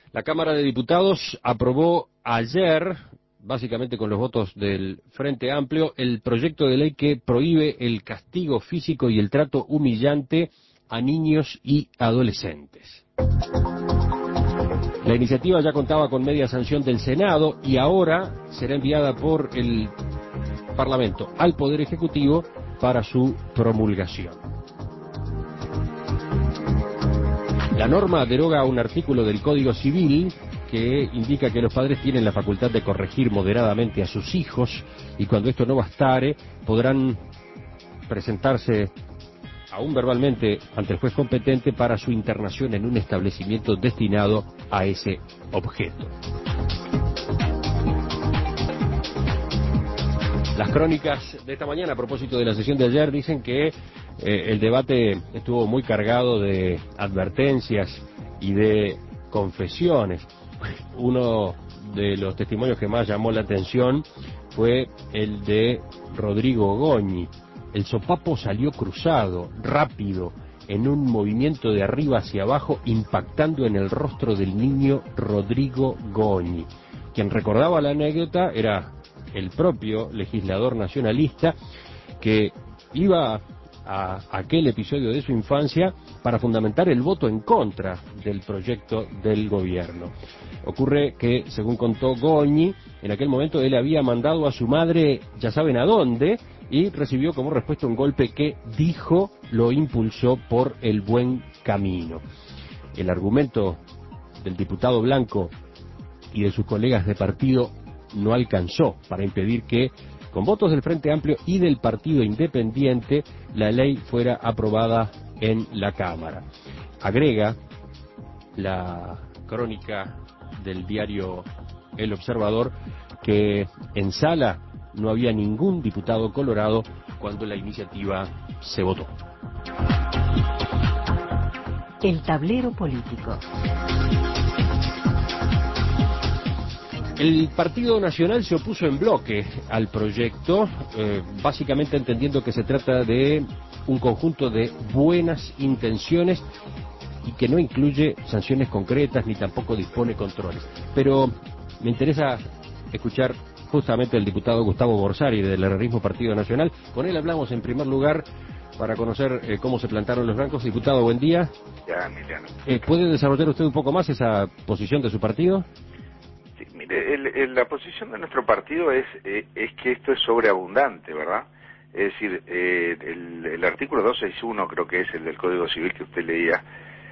La Cámara de Diputados aprobó ayer, básicamente con los votos del Frente Amplio, el proyecto de ley que prohíbe el castigo físico y el trato humillante a niños y adolescentes. La iniciativa ya contaba con media sanción del Senado y ahora será enviada por el Parlamento al Poder Ejecutivo para su promulgación. La norma deroga un artículo del Código Civil que indica que los padres tienen la facultad de corregir moderadamente a sus hijos y cuando esto no bastare podrán presentarse aún verbalmente ante el juez competente para su internación en un establecimiento destinado a ese objeto. Las crónicas de esta mañana a propósito de la sesión de ayer dicen que el debate estuvo muy cargado de advertencias y de confesiones. Uno de los testimonios que más llamó la atención fue el de Rodrigo Goñi. El sopapo salió cruzado, rápido, en un movimiento de arriba hacia abajo, impactando en el rostro del niño Rodrigo Goñi. Quien recordaba la anécdota era el propio legislador nacionalista que iba a aquel episodio de su infancia para fundamentar el voto en contra del proyecto del gobierno. Ocurre que, según contó Goñi, en aquel momento él había mandado a su madre, ya saben a dónde, y recibió como respuesta un golpe que, dijo, lo impulsó por el buen camino. El argumento del diputado Blanco y de sus colegas de partido no alcanzó para impedir que, con votos del Frente Amplio y del Partido Independiente, la ley fuera aprobada en la Cámara. Agrega la crónica del diario El Observador que en sala no había ningún diputado colorado cuando la iniciativa se votó. El tablero político. El Partido Nacional se opuso en bloque al proyecto, básicamente entendiendo que se trata de un conjunto de buenas intenciones y que no incluye sanciones concretas ni tampoco dispone controles. Pero me interesa escuchar justamente al diputado Gustavo Borsari del Herrerismo Partido Nacional. Con él hablamos en primer lugar para conocer cómo se plantaron los blancos. Diputado, buen día. Ya, Emiliano. ¿Puede desarrollar usted un poco más esa posición de su partido? Sí, mire, la posición de nuestro partido es que esto es sobreabundante, ¿verdad? Es decir, el artículo 261, creo que es el del Código Civil que usted leía,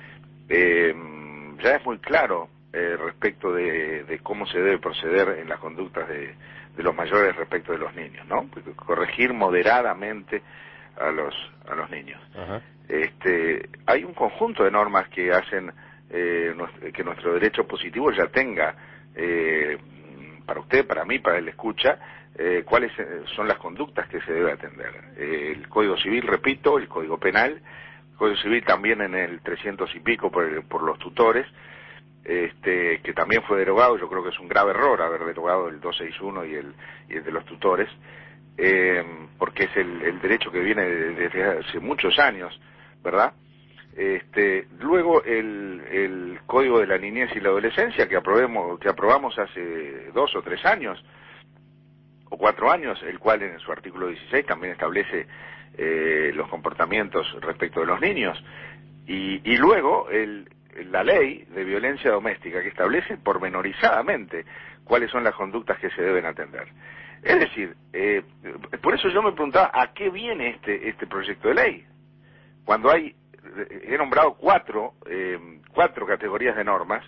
ya es muy claro respecto de cómo se debe proceder en las conductas de los mayores respecto de los niños, ¿no? Corregir moderadamente a los niños. Ajá. Hay un conjunto de normas que hacen que nuestro derecho positivo ya tenga, para usted, para mí, para el escucha, cuáles son las conductas que se debe atender. El Código Civil, repito, el Código Penal, el Código Civil también en el 300 y pico por los tutores, que también fue derogado. Yo creo que es un grave error haber derogado el 261 y el de los tutores, porque es el derecho que viene desde hace muchos años, ¿verdad? Luego el Código de la Niñez y la Adolescencia que aprobamos hace 2 o 3 años o 4 años, el cual en su artículo 16 también establece los comportamientos respecto de los niños, y luego la ley de violencia doméstica que establece pormenorizadamente cuáles son las conductas que se deben atender. Es decir, por eso yo me preguntaba a qué viene este proyecto de ley, cuando he nombrado cuatro categorías de normas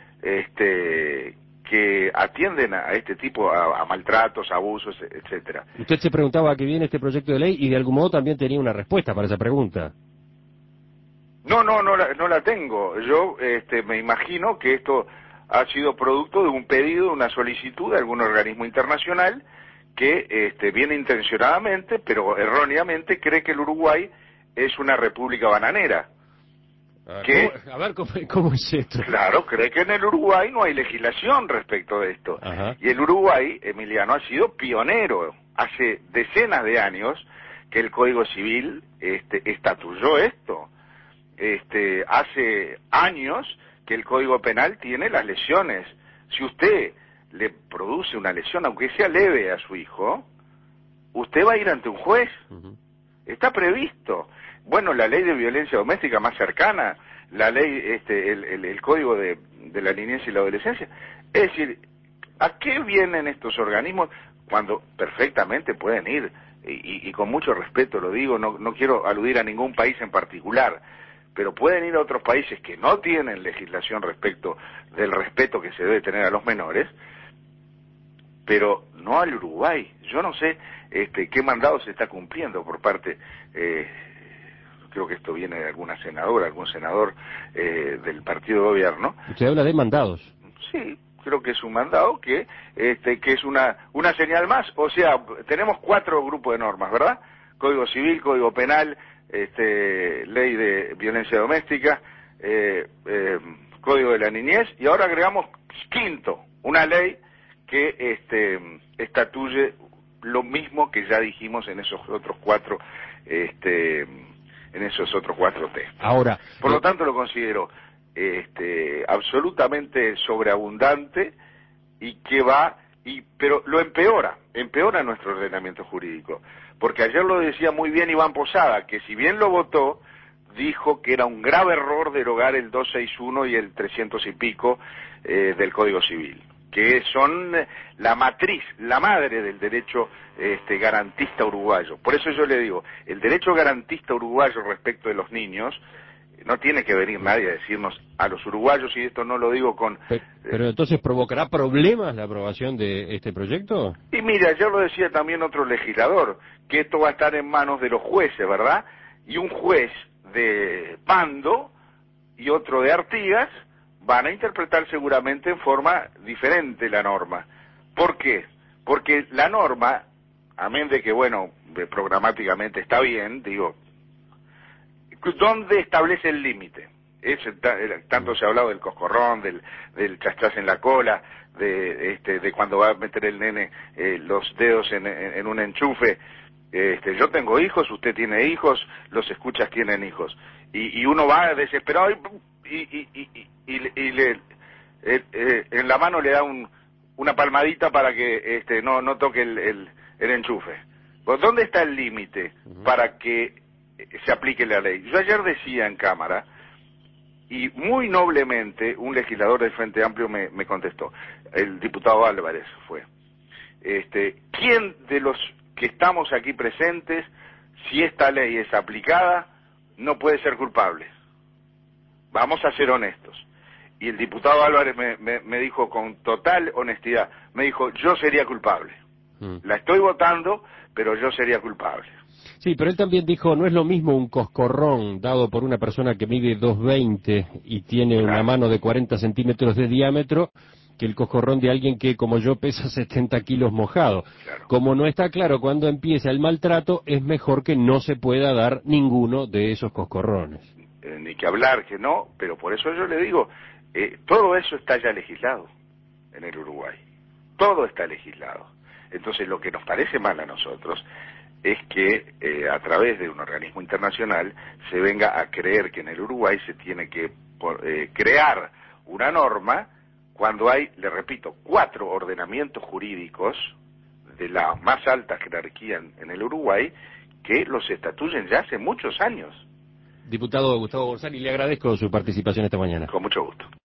que atienden a este tipo, a maltratos, abusos, etcétera. Usted se preguntaba a qué viene este proyecto de ley y de algún modo también tenía una respuesta para esa pregunta. No la tengo. Yo me imagino que esto ha sido producto de un pedido, una solicitud de algún organismo internacional que viene intencionadamente, pero erróneamente, cree que el Uruguay es una república bananera. ¿Cómo es esto? Claro, cree que en el Uruguay no hay legislación respecto de esto. Ajá. Y el Uruguay, Emiliano, ha sido pionero. Hace decenas de años que el Código Civil estatuyó esto. Hace años que el Código Penal tiene las lesiones. Si usted le produce una lesión, aunque sea leve a su hijo, usted va a ir ante un juez. Está previsto. Bueno, la ley de violencia doméstica más cercana, la ley, el Código de la niñez y la adolescencia. Es decir, ¿a qué vienen estos organismos cuando perfectamente pueden ir? Y con mucho respeto lo digo, no quiero aludir a ningún país en particular, pero pueden ir a otros países que no tienen legislación respecto del respeto que se debe tener a los menores, pero no al Uruguay. Yo no sé qué mandado se está cumpliendo por parte, creo que esto viene de alguna senadora, algún senador del partido de gobierno. Usted habla de mandados. Sí, creo que es un mandado que es una señal más. O sea, tenemos 4 grupos de normas, ¿verdad? Código Civil, Código Penal, Ley de Violencia Doméstica, Código de la Niñez, y ahora agregamos quinto, una ley que estatuye lo mismo que ya dijimos en esos otros 4 textos. Ahora, por lo tanto lo considero absolutamente sobreabundante y que pero lo empeora nuestro ordenamiento jurídico, porque ayer lo decía muy bien Iván Posada, que si bien lo votó, dijo que era un grave error derogar el 261 y el 300 y pico del Código Civil, que son la matriz, la madre del derecho garantista uruguayo. Por eso yo le digo, el derecho garantista uruguayo respecto de los niños, no tiene que venir nadie a decirnos a los uruguayos, y esto no lo digo con... Pero entonces, ¿provocará problemas la aprobación de este proyecto? Y mira, ayer lo decía también otro legislador, que esto va a estar en manos de los jueces, ¿verdad? Y un juez de Pando y otro de Artigas van a interpretar seguramente en forma diferente la norma. ¿Por qué? Porque la norma, amén de que, bueno, programáticamente está bien, digo, ¿dónde establece el límite? Tanto se ha hablado del coscorrón, del chachás en la cola, de cuando va a meter el nene los dedos en un enchufe. Yo tengo hijos, usted tiene hijos, los escuchas tienen hijos, y uno va desesperado y le en la mano le da una palmadita para que no toque el enchufe. ¿Pues dónde está el límite para que se aplique la ley? Yo ayer decía en cámara, y muy noblemente un legislador del Frente Amplio me contestó, el diputado Álvarez fue, ¿quién de los que estamos aquí presentes, si esta ley es aplicada, no puede ser culpable? Vamos a ser honestos. Y el diputado Álvarez me dijo con total honestidad, me dijo, yo sería culpable. La estoy votando, pero yo sería culpable. Sí, pero él también dijo, no es lo mismo un coscorrón dado por una persona que mide 2,20 y tiene una mano de 40 centímetros de diámetro, que el coscorrón de alguien que, como yo, pesa 70 kilos mojado. Claro. Como no está claro cuándo empieza el maltrato, es mejor que no se pueda dar ninguno de esos coscorrones. Ni que hablar, que no, pero por eso yo le digo, todo eso está ya legislado en el Uruguay. Todo está legislado. Entonces, lo que nos parece mal a nosotros es que a través de un organismo internacional se venga a creer que en el Uruguay se tiene que crear una norma cuando hay, le repito, 4 ordenamientos jurídicos de la más alta jerarquía en el Uruguay que los estatuyen ya hace muchos años. Diputado Gustavo Borsari, le agradezco su participación esta mañana. Con mucho gusto.